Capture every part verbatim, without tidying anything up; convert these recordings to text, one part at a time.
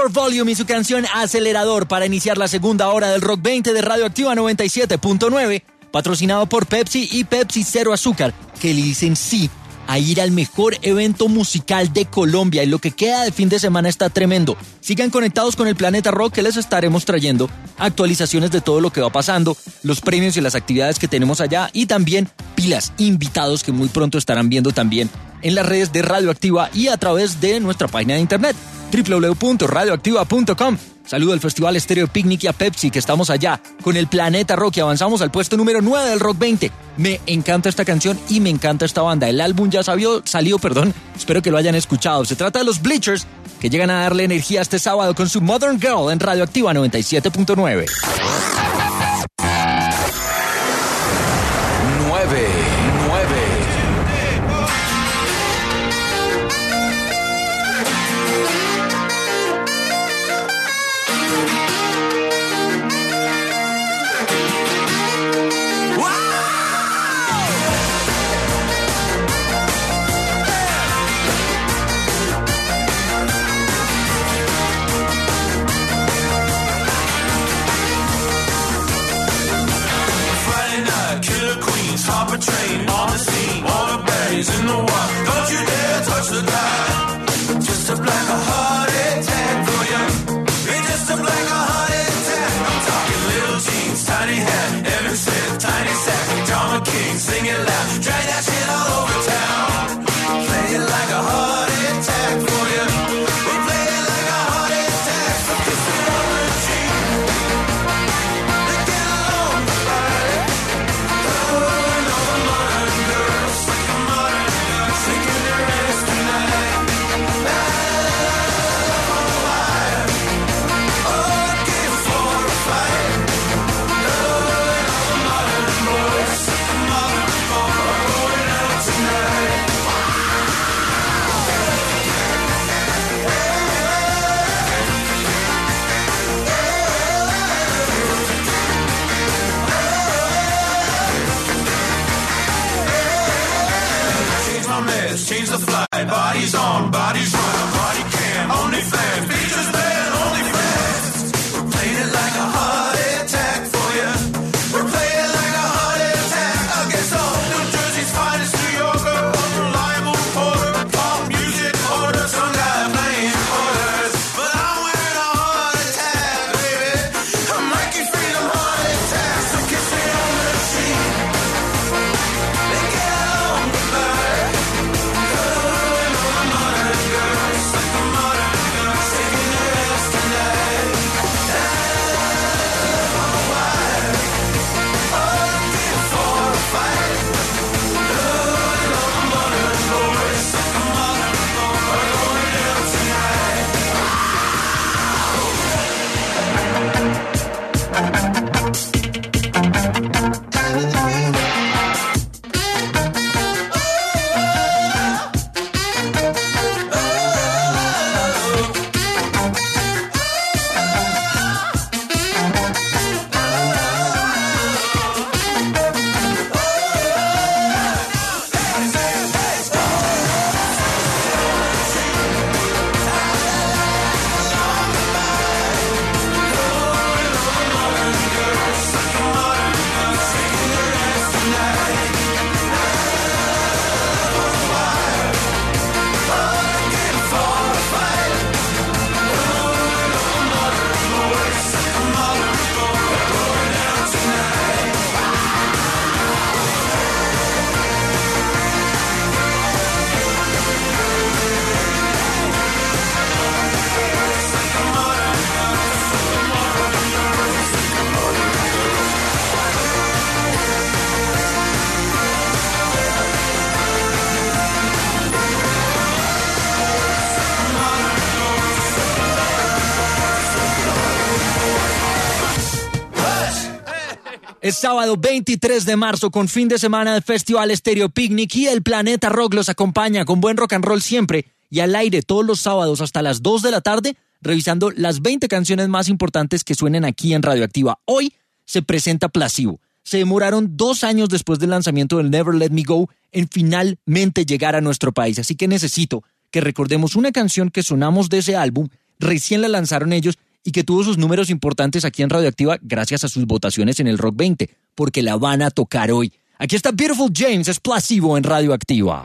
Your Volume y su canción Acelerador para iniciar la segunda hora del Rock veinte de Radioactiva noventa y siete punto nueve, patrocinado por Pepsi y Pepsi Cero Azúcar, que le dicen sí a ir al mejor evento musical de Colombia, y lo que queda de fin de semana está tremendo. Sigan conectados con el Planeta Rock, que les estaremos trayendo actualizaciones de todo lo que va pasando, los premios y las actividades que tenemos allá, y también pilas, invitados que muy pronto estarán viendo también en las redes de Radioactiva y a través de nuestra página de internet doble u doble u doble u punto radioactiva punto com. Saludo al Festival Estéreo Picnic y a Pepsi, que estamos allá con el Planeta Rock y avanzamos al puesto número nueve del Rock veinte. Me encanta esta canción y me encanta esta banda. El álbum ya salió, salió, perdón, espero que lo hayan escuchado. Se trata de los Bleachers, que llegan a darle energía este sábado con su Modern Girl en Radioactiva noventa y siete punto nueve. nueve. Hop a train on the scene, all the baddies in the wild. Don't you dare touch the dial. Just a black a heart attack for you. It's just a black a heart attack. I'm talking little jeans, tiny hat, every set, tiny sack. Drama king, sing it loud, drag that shit all over town. Play it like a heart attack for you. We play it like a heart attack. So kiss it on the cheek. They get along right. Change the flight, bodies on, bodies run, body cam, only fans, features band, only fans. We're playing it like a heart attack for you. We're playing it like a heart attack against all New Jersey's finest New Yorker, unreliable reporter, pop music order, some guy playing quarters. But I'm wearing a heart attack, baby. A Mikey Freedom heart attack, so kiss me on the cheek. They get on the back. Es sábado veintitrés de marzo con fin de semana del Festival Estéreo Picnic y el Planeta Rock los acompaña con buen rock and roll siempre y al aire todos los sábados hasta las dos de la tarde revisando las veinte canciones más importantes que suenen aquí en Radioactiva. Hoy se presenta Placebo. Se demoraron dos años después del lanzamiento del Never Let Me Go en finalmente llegar a nuestro país, así que necesito que recordemos una canción que sonamos de ese álbum recién la lanzaron ellos y que tuvo sus números importantes aquí en Radioactiva gracias a sus votaciones en el Rock veinte, porque la van a tocar hoy. Aquí está Beautiful James, es Placebo en Radioactiva.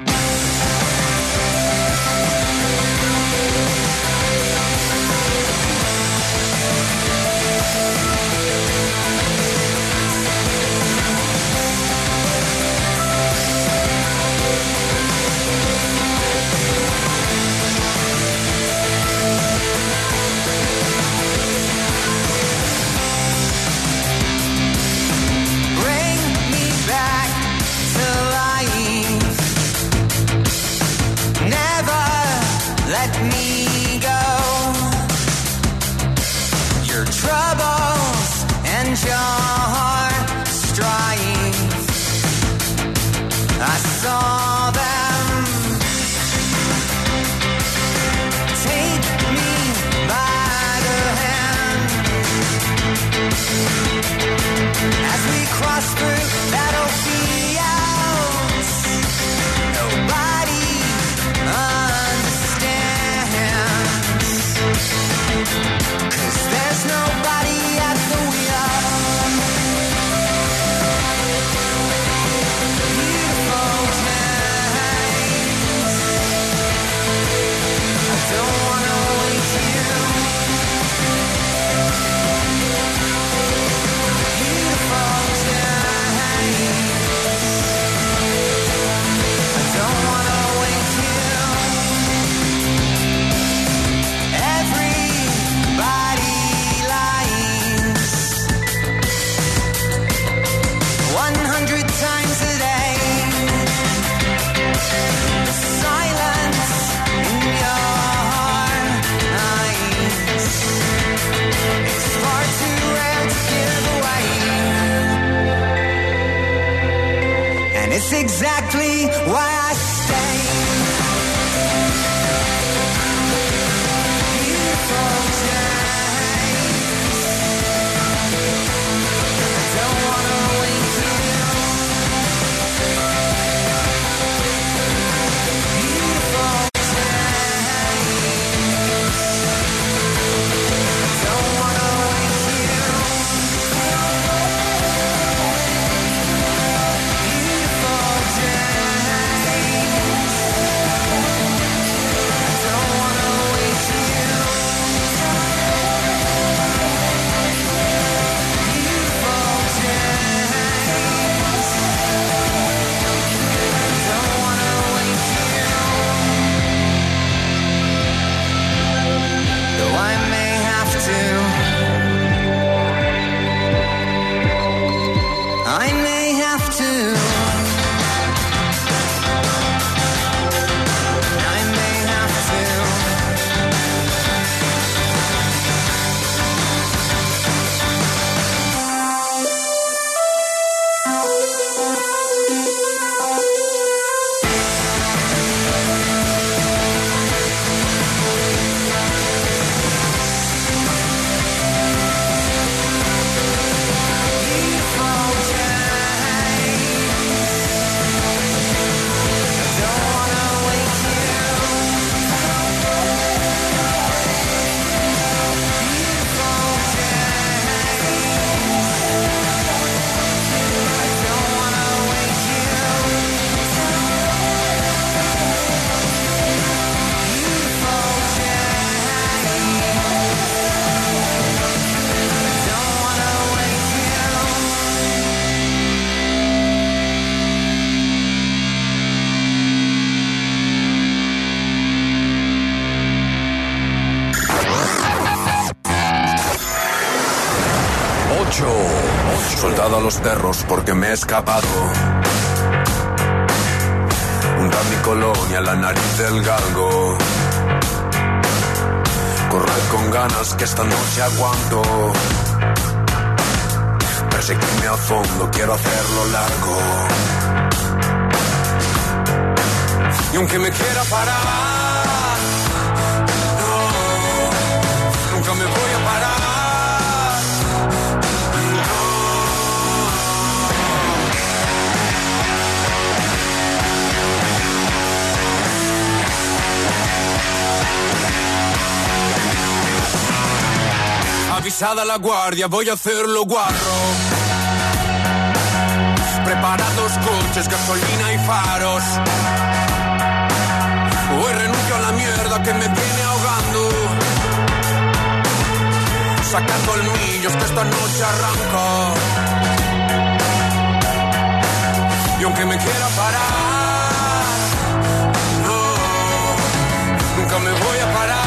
Exactly why I stay. Beautiful James, I don't wanna wake you. Beautiful James, I don't wanna wake you. Soltado a los perros porque me he escapado. Un mi colonia en la nariz del galgo. Correr con ganas que esta noche aguanto. Perseguirme a fondo, quiero hacerlo largo. Y aunque me quiera parar, no, nunca me voy a parar. avisada la guardia, voy a hacerlo guarro. Preparados coches, gasolina y faros. Hoy renuncio a la mierda que me viene ahogando. Saca colmillos que esta noche arranco. Y aunque me quiera parar, no, nunca me voy a parar.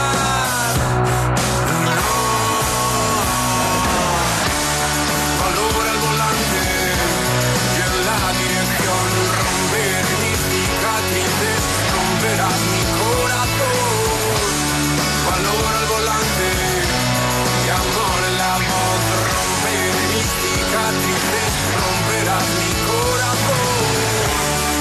Romperás mi corazón, valora el volante y amor en la voz, romper mis cicatrices, romperás mi corazón.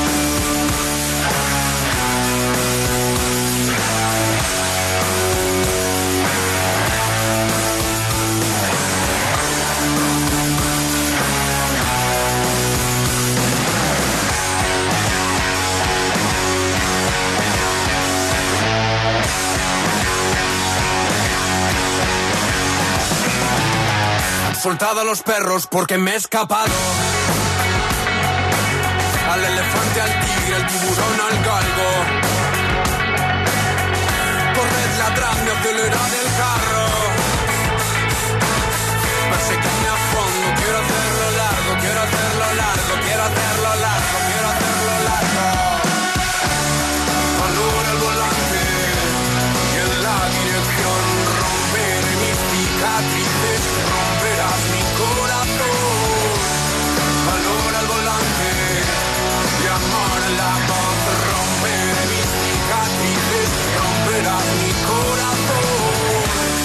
Soltado a los perros porque me he escapado. Al elefante, al tigre, al tiburón, al galgo. Corred, ladradme, acelerad el carro. Perseguidme a fondo, quiero hacerlo largo, quiero hacerlo largo, quiero hacerlo largo, quiero hacerlo largo. Valora el volante y en la dirección romper mis cicatrices. Romperás mi corazón, valora el volante y amor en la voz, romper mis cicatrices, romperás mi corazón.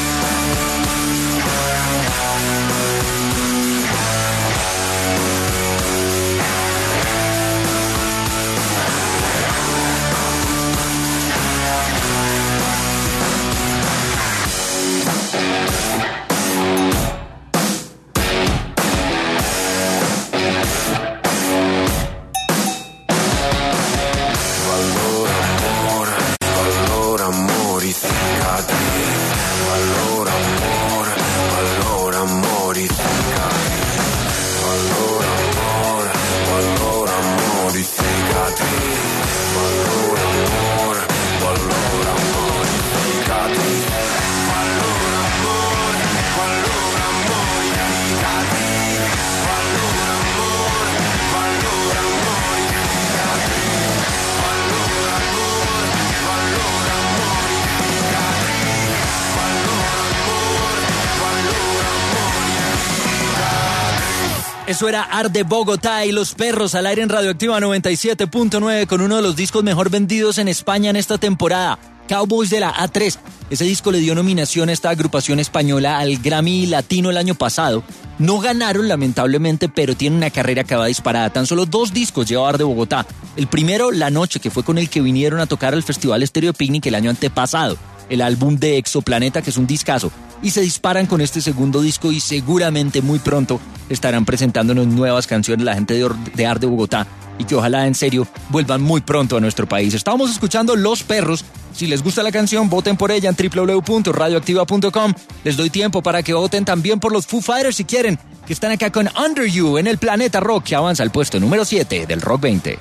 Eso era Arde Bogotá y Los Perros al aire en Radioactiva noventa y siete punto nueve con uno de los discos mejor vendidos en España en esta temporada, Cowboys de la A tres. Ese disco le dio nominación a esta agrupación española al Grammy Latino el año pasado. No ganaron lamentablemente, pero tienen una carrera que va disparada. Tan solo dos discos lleva Arde Bogotá. El primero, La Noche, que fue con el que vinieron a tocar al Festival Estéreo Picnic el año antepasado. El álbum de Exoplaneta, que es un discazo. Y se disparan con este segundo disco y seguramente muy pronto estarán presentándonos nuevas canciones la gente de, Or- de Arde Bogotá y que ojalá en serio vuelvan muy pronto a nuestro país. Estábamos escuchando Los Perros. Si les gusta la canción, voten por ella en doble u doble u doble u punto radioactiva punto com. Les doy tiempo para que voten también por los Foo Fighters si quieren, que están acá con Under You en el Planeta Rock, que avanza al puesto número siete del Rock veinte.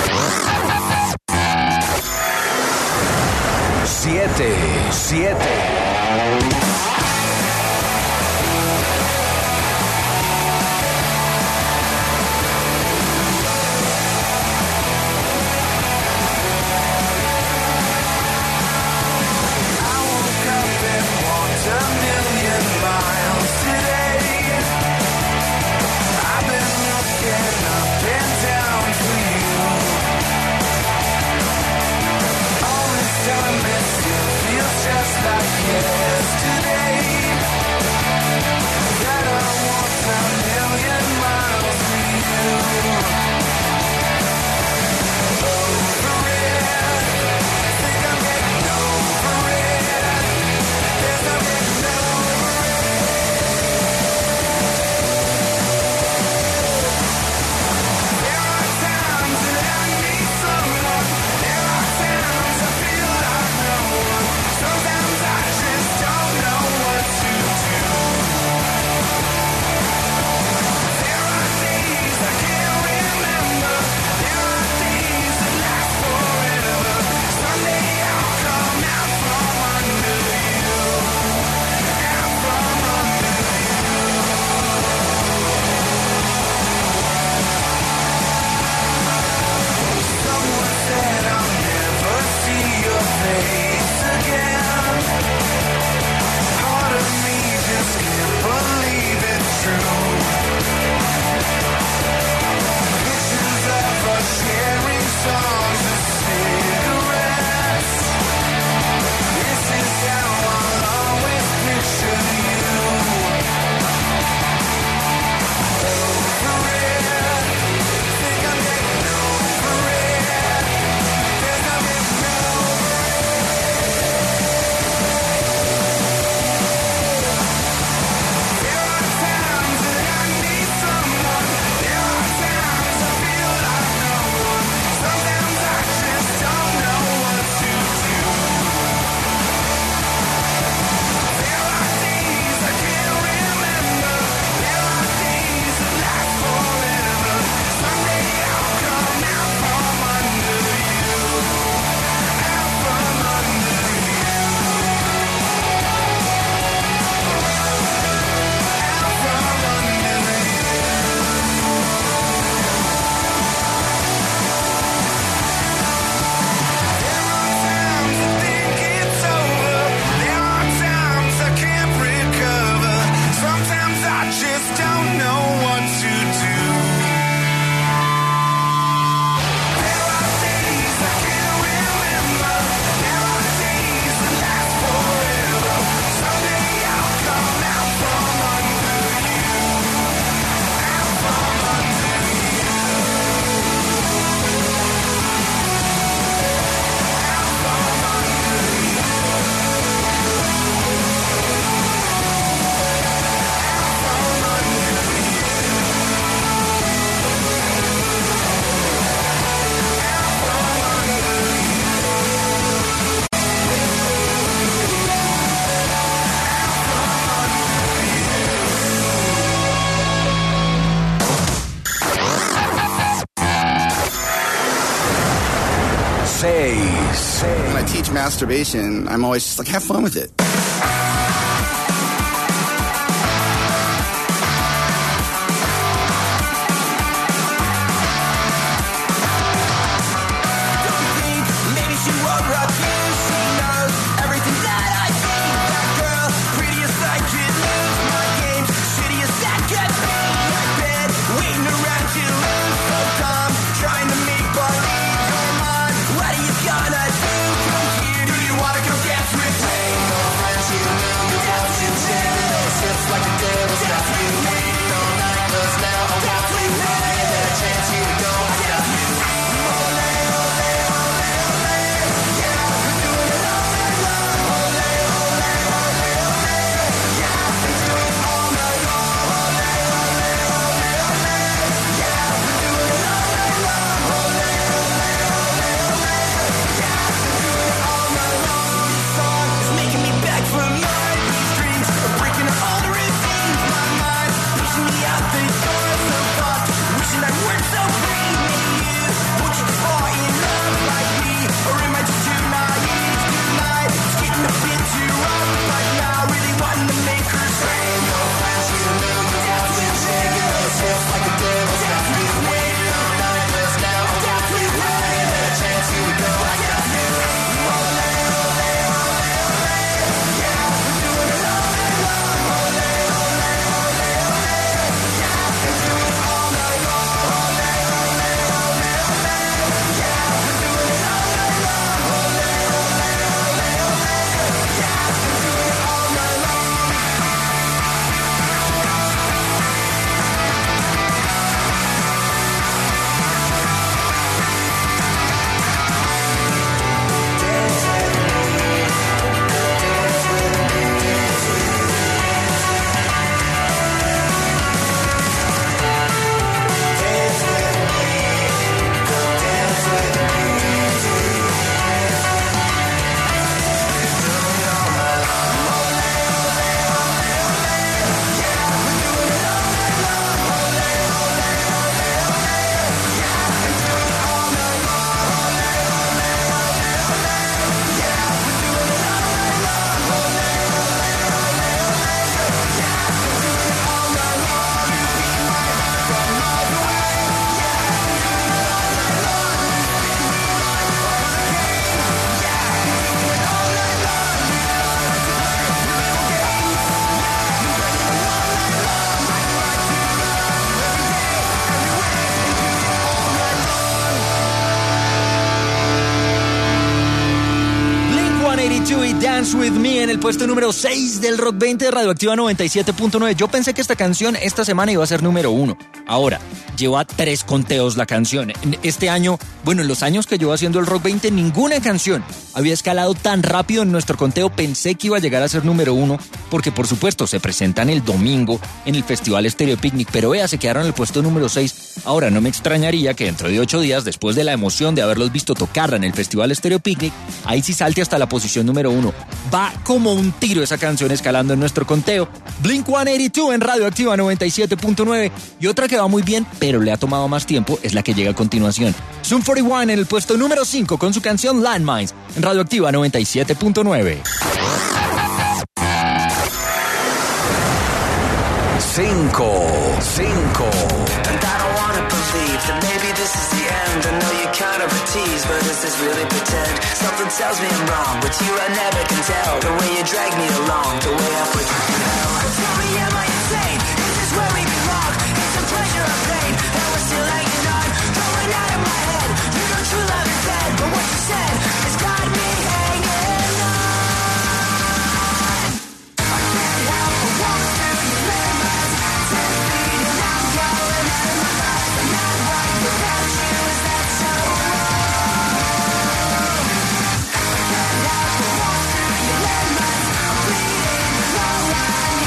siete, siete. Sometimes I just don't know what to do. When I teach masturbation, I'm always just like, have fun with it. Maybe she won't rock you. She knows everything that I see. That girl, prettiest I could lose my games. Shittiest that could be. My bed, waiting around to lose. So dumb, trying to make believe you're mine. What are you gonna do? Come here, do you wanna come dance with me? No friends, you know you want to dance. It's like the devil's got you waiting all night. 'Cause now I want to win. And a chance here we go. I got you. y Dance With Me en el puesto número seis del Rock veinte de Radioactiva noventa y siete punto nueve. Yo pensé que esta canción esta semana iba a ser número uno. Ahora, lleva tres conteos la canción. Este año, bueno, en los años que llevo haciendo el Rock veinte, ninguna canción había escalado tan rápido en nuestro conteo. Pensé que iba a llegar a ser número uno, porque por supuesto se presentan el domingo en el Festival Stereo Picnic, pero vea, se quedaron en el puesto número seis. Ahora, no me extrañaría que dentro de ocho días, después de la emoción de haberlos visto tocar en el Festival Stereo Picnic, ahí sí salte hasta la posición número uno. Va como un tiro esa canción escalando en nuestro conteo. Blink ciento ochenta y dos en Radioactiva noventa y siete punto nueve. Y otra que va muy bien, pero le ha tomado más tiempo, es la que llega a continuación. Sum cuarenta y uno en el puesto número cinco con su canción Landmines en Radioactiva noventa y siete punto nueve. Cinco, cinco. And I don't wanna believe that maybe this is the end. I know you kind of a tease, but is this really pretend? Something tells me I'm wrong, but you I never can tell. The way you drag me along, the way I put you down. Tell me, am I insane? Is this where we belong? Is some pleasure or pain that we're still hanging on? Going out of my head, you know true love is dead, but what you said has got me hanging on. I can't help but walk through your memories, ten feet and I'm going out of my life. I'm not right without you, is that so wrong? I can't help but walk through your memories, I'm bleeding, no one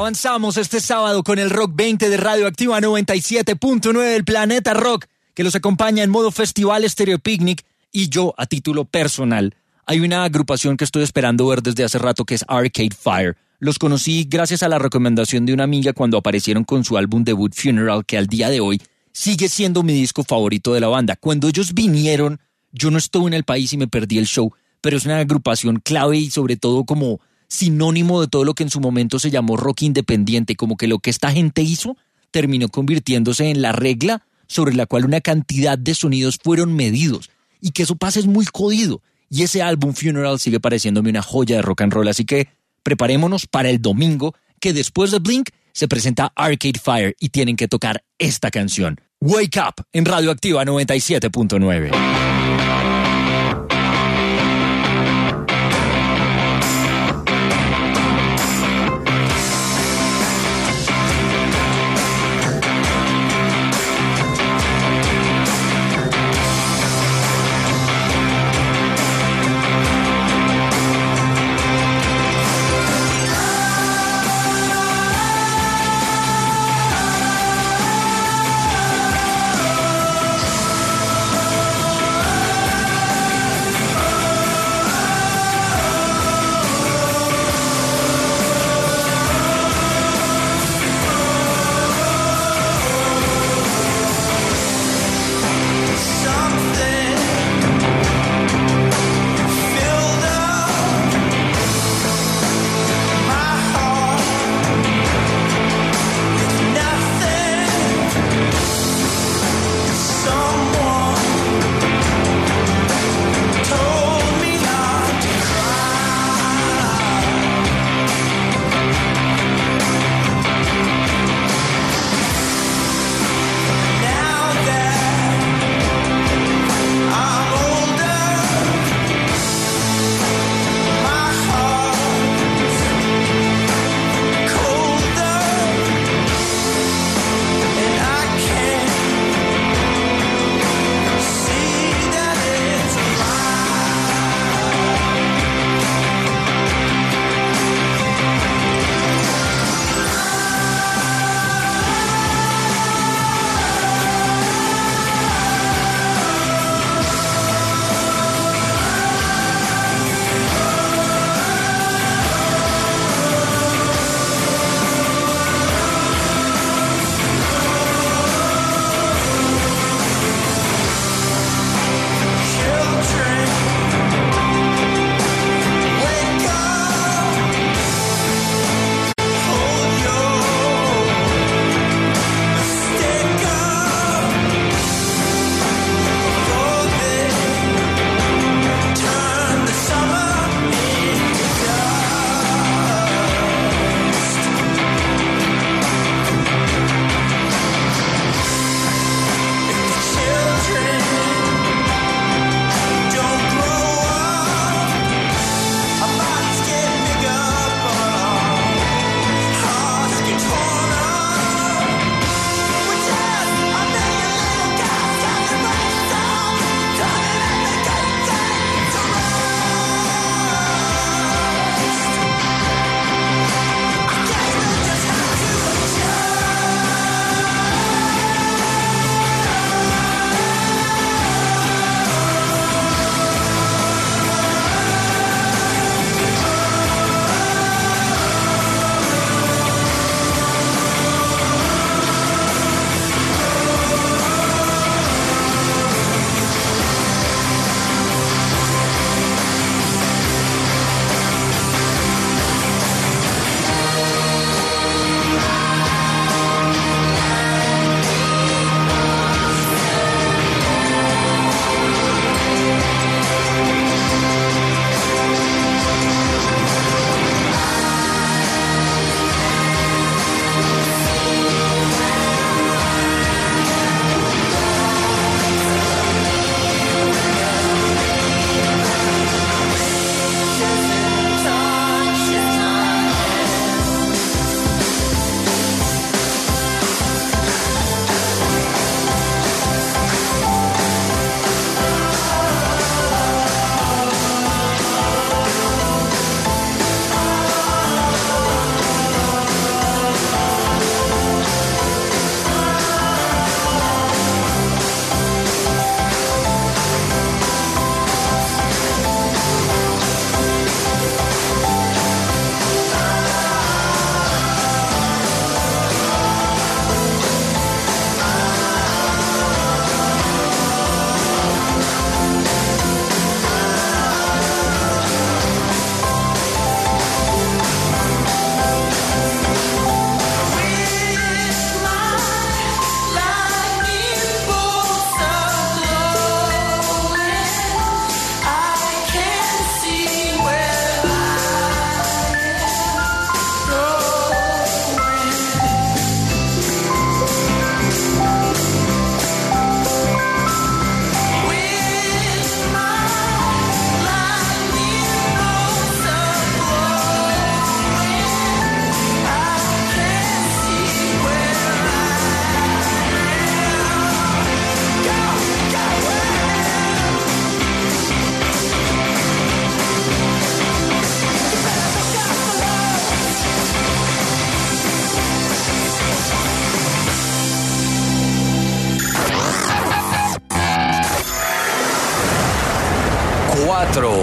Avanzamos este sábado con el Rock veinte de Radioactiva noventa y siete punto nueve del Planeta Rock, que los acompaña en modo festival Stereo Picnic, y yo, a título personal, hay una agrupación que estoy esperando ver desde hace rato que es Arcade Fire. Los conocí gracias a la recomendación de una amiga cuando aparecieron con su álbum debut Funeral, que al día de hoy sigue siendo mi disco favorito de la banda. Cuando ellos vinieron, yo no estuve en el país y me perdí el show, pero es una agrupación clave y sobre todo como sinónimo de todo lo que en su momento se llamó rock independiente, como que lo que esta gente hizo terminó convirtiéndose en la regla sobre la cual una cantidad de sonidos fueron medidos, y que eso pasa es muy jodido, y ese álbum Funeral sigue pareciéndome una joya de rock and roll, así que preparémonos para el domingo, que después de Blink se presenta Arcade Fire y tienen que tocar esta canción, Wake Up, en Radioactiva noventa y siete punto nueve. Wake cuatro.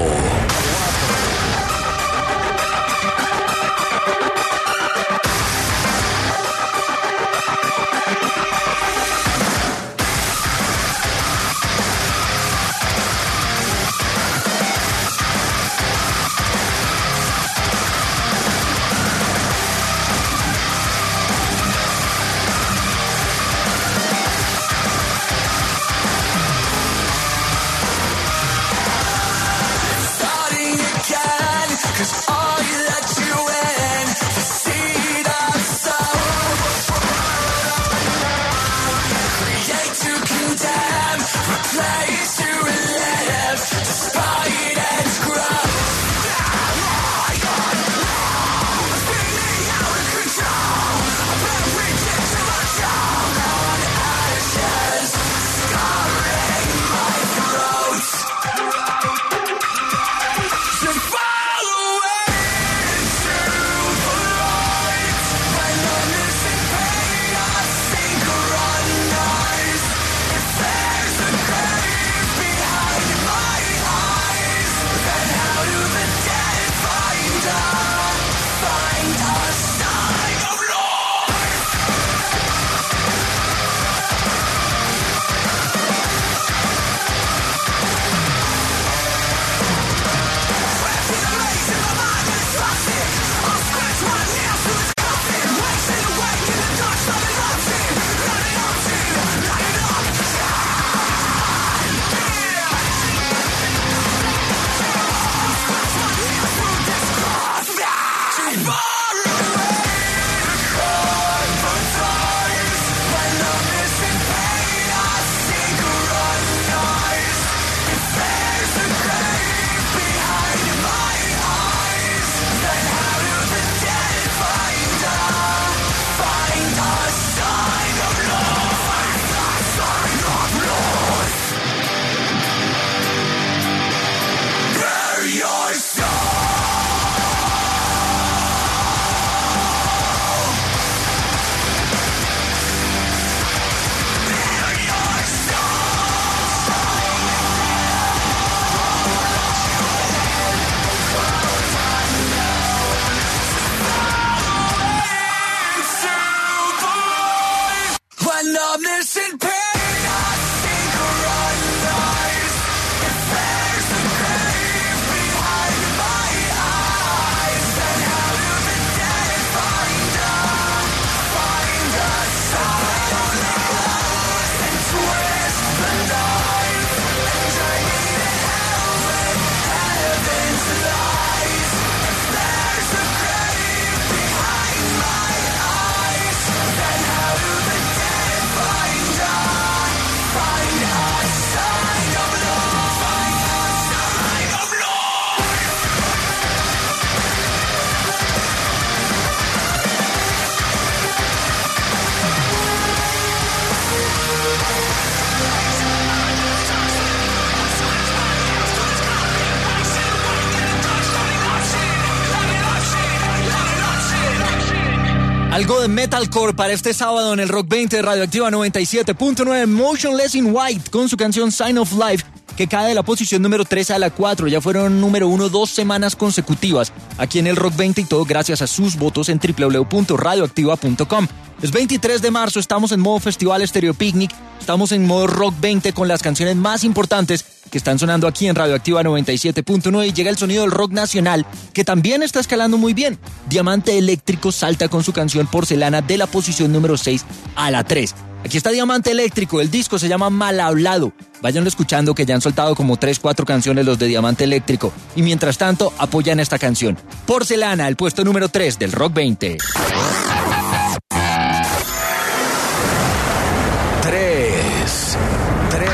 Algo de metalcore para este sábado en el Rock veinte de Radioactiva noventa y siete punto nueve. Motionless in White con su canción Sign of Life, que cae de la posición número tres a la cuatro. Ya fueron número uno dos semanas consecutivas aquí en el Rock veinte, y todo gracias a sus votos en doble u doble u doble u punto radioactiva punto com. Es veintitrés de marzo, estamos en modo Festival Stereo Picnic, estamos en modo Rock veinte con las canciones más importantes que están sonando aquí en Radioactiva noventa y siete punto nueve, y llega el sonido del rock nacional, que también está escalando muy bien. Diamante Eléctrico salta con su canción Porcelana de la posición número seis a la tres. Aquí está Diamante Eléctrico, el disco se llama Mal Hablado. Váyanlo escuchando, que ya han soltado como tres, cuatro canciones los de Diamante Eléctrico, y mientras tanto apoyan esta canción. Porcelana, el puesto número tres del Rock veinte. Tres. Tres.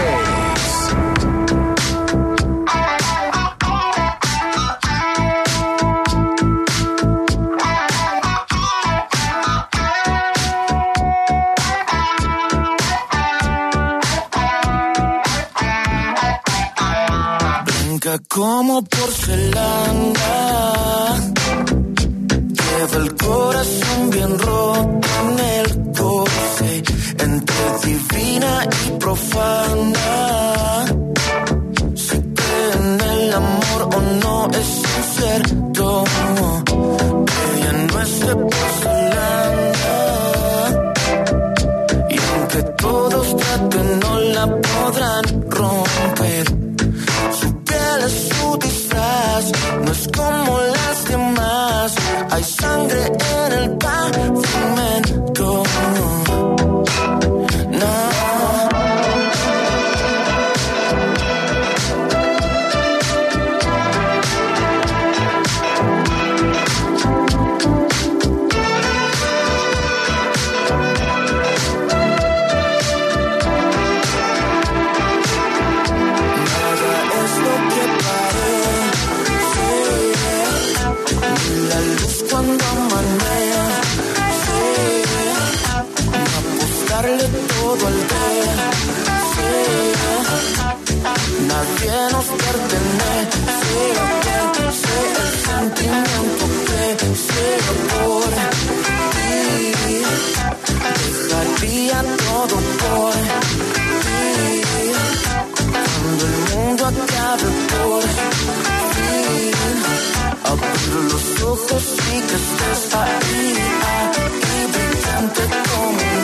Blanca como porcelana, lleva el corazón bien roto en el coche, entre divina y profana. Se cree en el amor de porcelana. Y aunque todos traten, no la podrán romper. Su piel es su disfraz, no es como las demás. Hay sangre en el pavimento. No. Cuando amanea, sí, apostarle todo al día, sí, nadie nos pertenece, sé el sentimiento que ciego por ti, dejaría todo por ti, cuando el mundo acabe por ti. Abro los ojos y que estés ahí, ahí brillante como un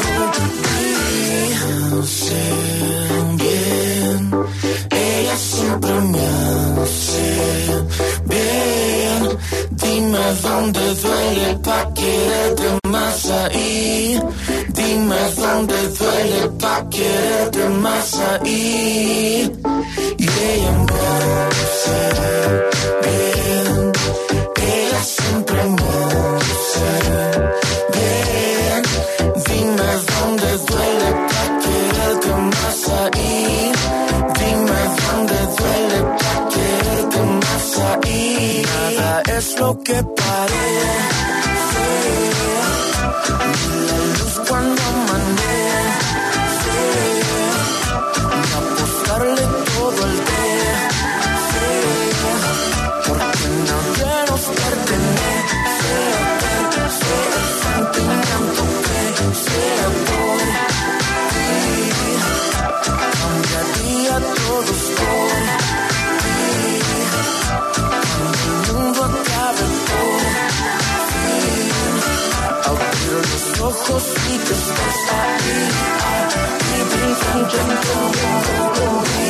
rubí. Sé bien, ella siempre me hace bien. Dime dónde duele pa' quererte más ahí. Dime dónde duele pa' quererte más ahí. Y ella me hace bien. Ella siempre me hace bien. Dime dónde duele pa' quererte más ahí. Dime dónde duele pa' quererte más ahí. Nada es lo que parece. La luz cuando amanece. Apostarle todo el día. Porque nadie nos pertenece, sé el sentimiento que sea por ti. Cambiaría todos por ti. Cuando el mundo acabe por fin, abrir los ojos y que estés ahí, ahí brillando por mí.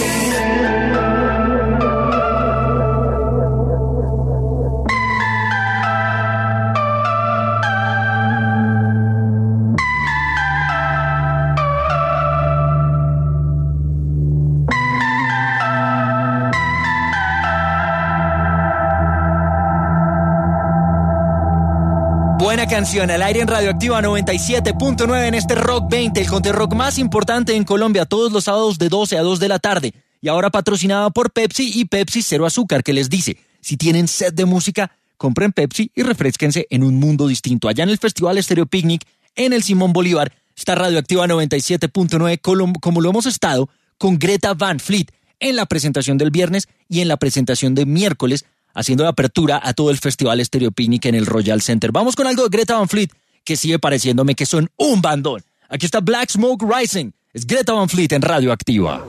Buena canción, al aire en Radioactiva noventa y siete punto nueve en este Rock veinte, el conteo rock más importante en Colombia, todos los sábados de doce a dos de la tarde. Y ahora patrocinada por Pepsi y Pepsi Cero Azúcar, que les dice, si tienen sed de música, compren Pepsi y refresquense en un mundo distinto. Allá en el Festival Estéreo Picnic, en el Simón Bolívar, está Radioactiva noventa y siete punto nueve, como lo hemos estado con Greta Van Fleet en la presentación del viernes y en la presentación de miércoles, haciendo de apertura a todo el Festival Estéreo Picnic en el Royal Center. Vamos con algo de Greta Van Fleet, que sigue pareciéndome que son un bandón. Aquí está Black Smoke Rising. Es Greta Van Fleet en Radioactiva.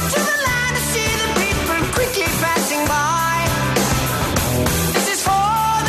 This is for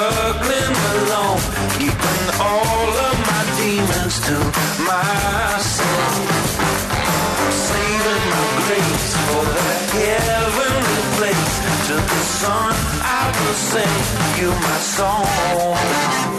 struggling alone, keeping all of my demons to myself. I'm saving my grace for that heavenly place. To the sun I will sing you my song.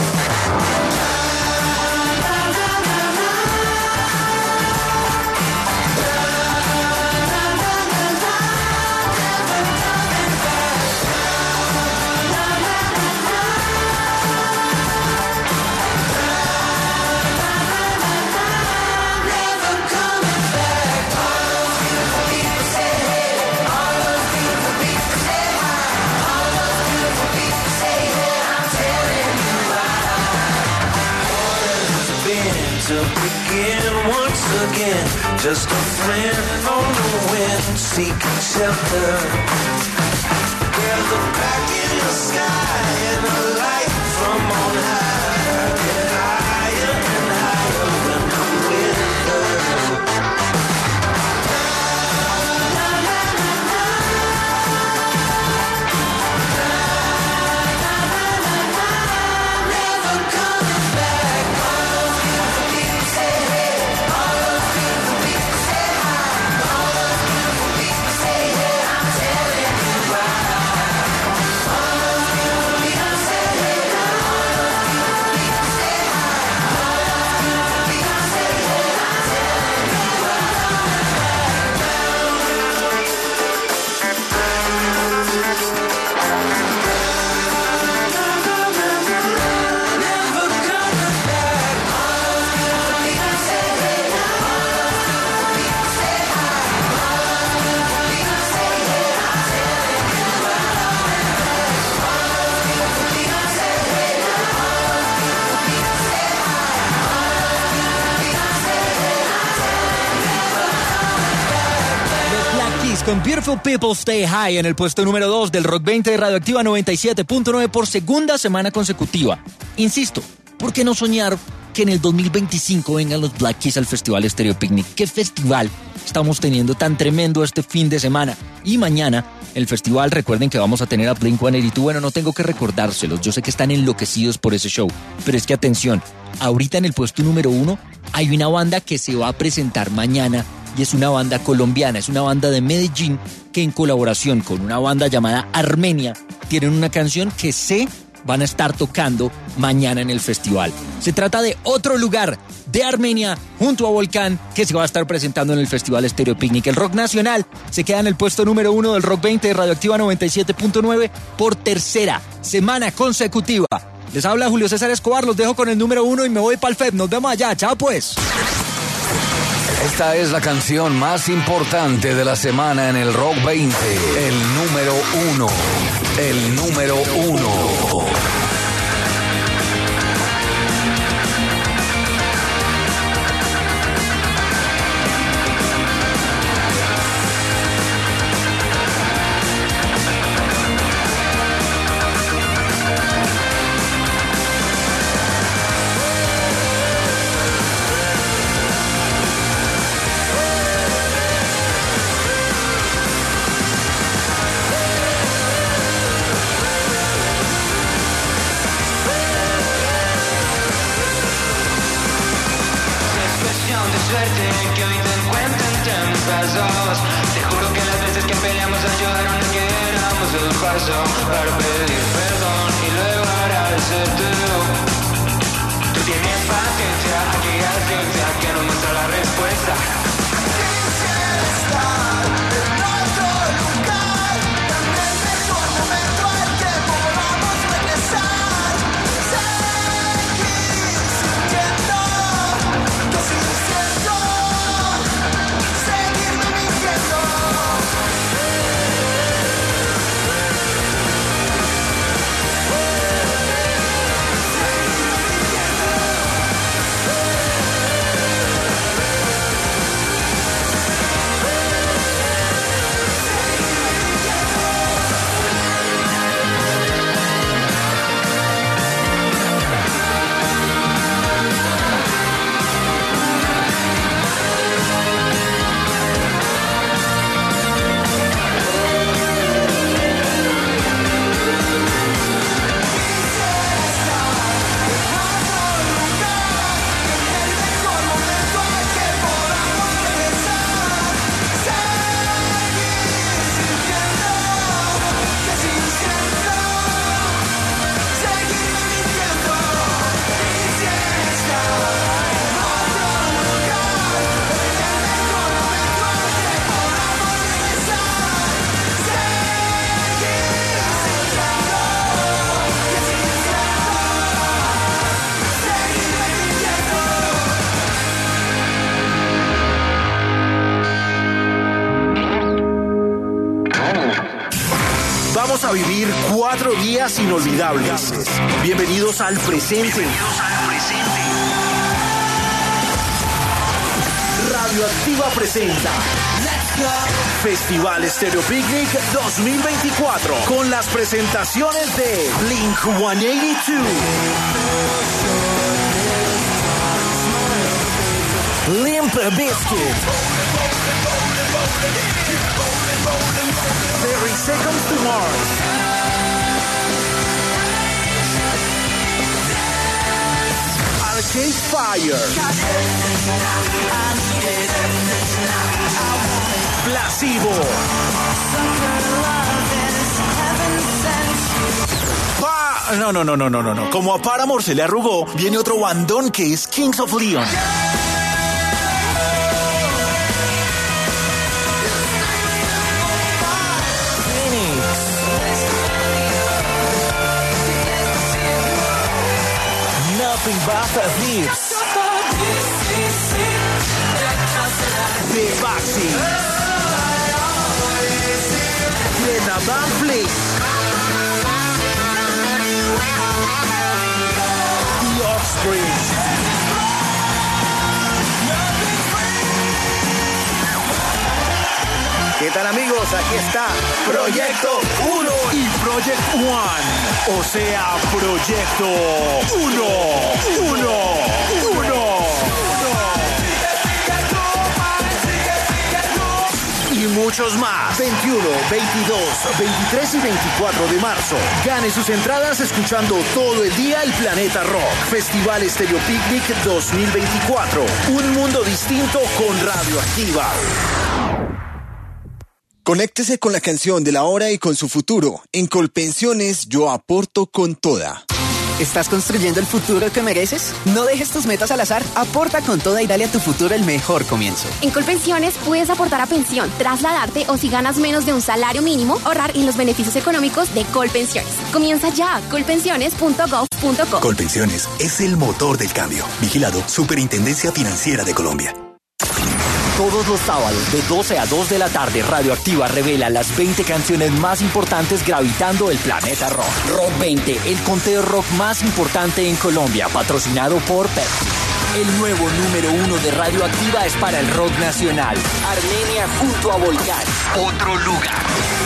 To begin once again, just a friend on the wind, seeking shelter. There's a crack in the sky and a light from on high, get higher and higher when I'm with her. Never coming back. Con Beautiful People Stay High en el puesto número dos del Rock veinte de Radioactiva noventa y siete punto nueve por segunda semana consecutiva. Insisto, ¿por qué no soñar que en el dos mil veinticinco vengan los Black Keys al Festival Stereo Picnic? ¿Qué festival estamos teniendo tan tremendo este fin de semana? Y mañana, el festival, recuerden que vamos a tener a Blink ciento ochenta y dos. Bueno, no tengo que recordárselos, yo sé que están enloquecidos por ese show, pero es que atención, ahorita en el puesto número uno hay una banda que se va a presentar mañana. Y es una banda colombiana, es una banda de Medellín que en colaboración con una banda llamada Armenia tienen una canción que se van a estar tocando mañana en el festival. Se trata de Otro Lugar de Armenia junto a Volcán que se va a estar presentando en el Festival Stereo Picnic. El rock nacional se queda en el puesto número uno del Rock veinte de Radioactiva noventa y siete punto nueve por tercera semana consecutiva. Les habla Julio César Escobar, los dejo con el número uno y me voy para el F E P. Nos vemos allá, chao pues. Esta es la canción más importante de la semana en el Rock veinte. El número uno. El número uno. Que hoy te encuentro entre mis brazos. Te juro que las veces que peleamos ayudaron a que diéramos el paso para pedir perdón y luego agradecerte. Tú tienes paciencia, aquella ciencia que nos muestra la respuesta. Quisiera estar en otro lugar, en el mejor momento al que podamos regresar. Seguir sintiendo, que sigue siendo. vivir cuatro días inolvidables. Bienvenidos al presente. Radioactiva presenta Festival Stereo Picnic dos mil veinticuatro con las presentaciones de Blink ciento ochenta y dos, Limp Bizkit, thirty Seconds to Mars, Arcade Fire, Placebo, pa no, no, no, no, no, no, no. Como a Paramore se le arrugó, viene otro bandón que es Kings of Leon. Nothing but Thieves, The Baxi, Greta Van Fleet, The Offspring. ¿Qué tal, amigos? Aquí está Proyecto uno y Project One. O sea, Proyecto uno, uno, uno. Y muchos más. veintiuno, veintidós, veintitrés y veinticuatro de marzo. Gane sus entradas escuchando todo el día el Planeta Rock. Festival Stereo Picnic dos mil veinticuatro. Un mundo distinto con Radioactiva. Conéctese con la canción de la hora y con su futuro. En Colpensiones yo aporto con toda. ¿Estás construyendo el futuro que mereces? No dejes tus metas al azar. Aporta con toda y dale a tu futuro el mejor comienzo. En Colpensiones puedes aportar a pensión, trasladarte o si ganas menos de un salario mínimo, ahorrar en los beneficios económicos de Colpensiones. Comienza ya, colpensiones punto gov punto co. Colpensiones es el motor del cambio. Vigilado Superintendencia Financiera de Colombia. Todos los sábados de doce a dos de la tarde, Radioactiva revela las veinte canciones más importantes gravitando el planeta rock. Rock veinte, el conteo rock más importante en Colombia, patrocinado por Pepsi. El nuevo número uno de Radioactiva es para el rock nacional. Armenia junto a Volcán. Otro lugar.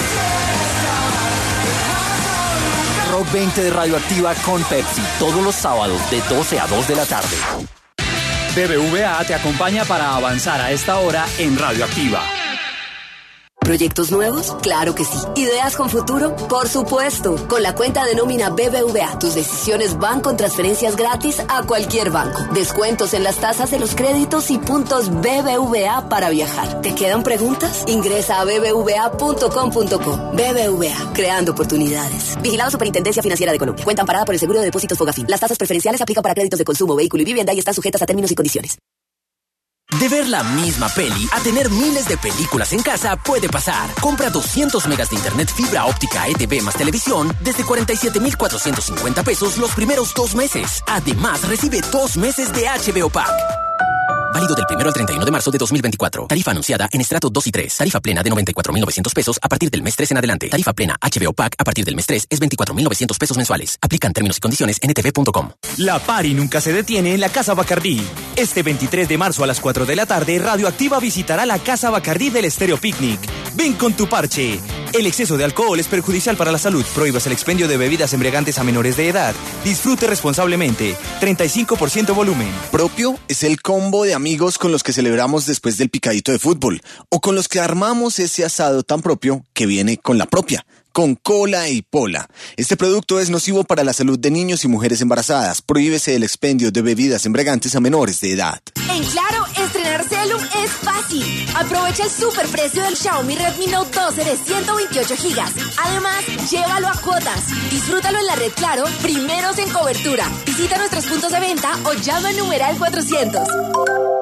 Rock veinte de Radioactiva con Pepsi. Todos los sábados de doce a dos de la tarde. B B V A te acompaña para avanzar a esta hora en Radioactiva. ¿Proyectos nuevos? Claro que sí. ¿Ideas con futuro? Por supuesto. Con la cuenta de nómina B B V A, tus decisiones van con transferencias gratis a cualquier banco. Descuentos en las tasas de los créditos y puntos B B V A para viajar. ¿Te quedan preguntas? Ingresa a b b v a punto com punto co. B B V A, creando oportunidades. Vigilado Superintendencia Financiera de Colombia. Cuenta amparada por el Seguro de Depósitos Fogafín. Las tasas preferenciales aplican para créditos de consumo, vehículo y vivienda y están sujetas a términos y condiciones. De ver la misma peli a tener miles de películas en casa puede pasar. Compra doscientos megas de internet fibra óptica E T V más televisión desde cuarenta y siete mil cuatrocientos cincuenta pesos los primeros dos meses. Además, recibe dos meses de H B O Pack. Válido del primero al treinta y uno de marzo de dos mil veinticuatro. Tarifa anunciada en estrato dos y tres. Tarifa plena de noventa y cuatro mil novecientos pesos a partir del mes tres en adelante. Tarifa plena H B O Pack a partir del mes tres es veinticuatro mil novecientos pesos mensuales. Aplican términos y condiciones en e t v punto com. La party nunca se detiene en la Casa Bacardí. Este veintitrés de marzo a las cuatro de la tarde, Radioactiva visitará la Casa Bacardí del Stereo Picnic. Ven con tu parche. El exceso de alcohol es perjudicial para la salud. Prohíbas el expendio de bebidas embriagantes a menores de edad. Disfrute responsablemente. treinta y cinco por ciento volumen. Propio es el combo de amigos con los que celebramos después del picadito de fútbol o con los que armamos ese asado tan propio que viene con la propia, con cola y pola. Este producto es nocivo para la salud de niños y mujeres embarazadas. Prohíbese el expendio de bebidas embriagantes a menores de edad. En Claro, estrenar Celum es fácil. Aprovecha el superprecio del Xiaomi Redmi Note doce de ciento veintiocho gigas. Además, llévalo a cuotas. Disfrútalo en la red Claro, primeros en cobertura. Visita nuestros puntos de venta o llama al numeral cuatrocientos.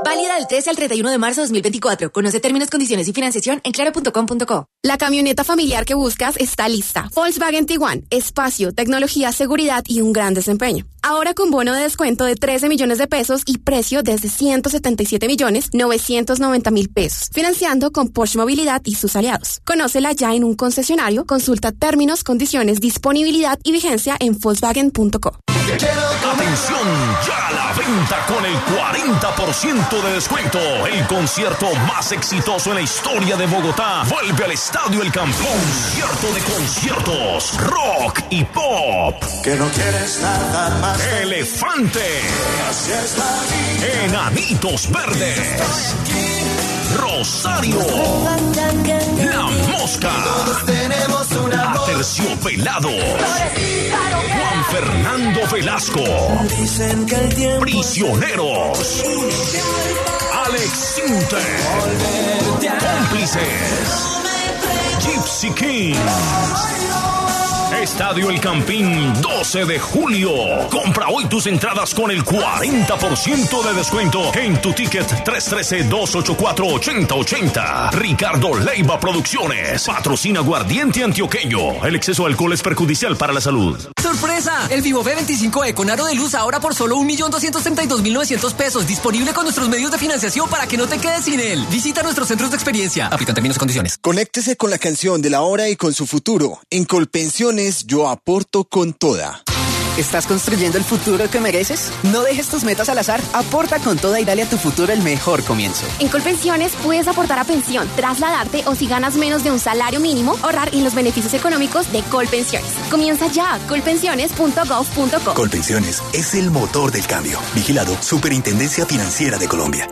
Válida del trece al treinta y uno de marzo de dos mil veinticuatro. Conoce términos, condiciones y financiación en claro punto com punto co. La camioneta familiar que buscas está lista. Volkswagen Tiguan. Espacio, tecnología, seguridad y un gran desempeño. Ahora con bono de descuento de trece millones de pesos y precio desde ciento setenta y siete millones novecientos noventa mil pesos. Financiando con Porsche Movilidad y sus aliados. Conócela ya en un concesionario. Consulta términos, condiciones, disponibilidad y vigencia en volkswagen punto co. Atención, ya a la venta con el cuarenta por ciento de descuento. El concierto más exitoso en la historia de Bogotá vuelve al Estadio El Campín. Concierto de conciertos, rock y pop. Que no quieres nada más. Elefante. Así es la vida. Enanitos Verdes. Rosario. La Mosca. Todos tenemos una voz. Aterciopelado. Juan Fernando Velasco. Dicen que el tiempo Prisioneros. Alex Sinter. Cómplices. Gypsy Kings. Estadio El Campín, doce de julio. Compra hoy tus entradas con el cuarenta por ciento de descuento en tu ticket tres uno tres, dos ocho cuatro, ocho cero ocho cero. Ricardo Leiva Producciones. Patrocina Aguardiente Antioqueño. El exceso de alcohol es perjudicial para la salud. ¡Sorpresa! El Vivo V veinticinco E con aro de luz ahora por solo un millón doscientos treinta y dos mil novecientos pesos. Disponible con nuestros medios de financiación para que no te quedes sin él. Visita nuestros centros de experiencia. Aplican términos y condiciones. Conéctese con la canción de la hora y con su futuro. En Colpensiones yo aporto con toda. ¿Estás construyendo el futuro que mereces? No dejes tus metas al azar. Aporta con toda y dale a tu futuro el mejor comienzo. En Colpensiones puedes aportar a pensión, trasladarte o si ganas menos de un salario mínimo, ahorrar en los beneficios económicos de Colpensiones. Comienza ya. colpensiones punto gov punto co. Colpensiones es el motor del cambio. Vigilado Superintendencia Financiera de Colombia.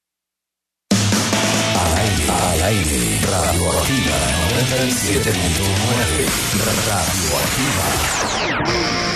Al aire, al aire, Radioactiva noventa y siete punto nueve. Radioactiva.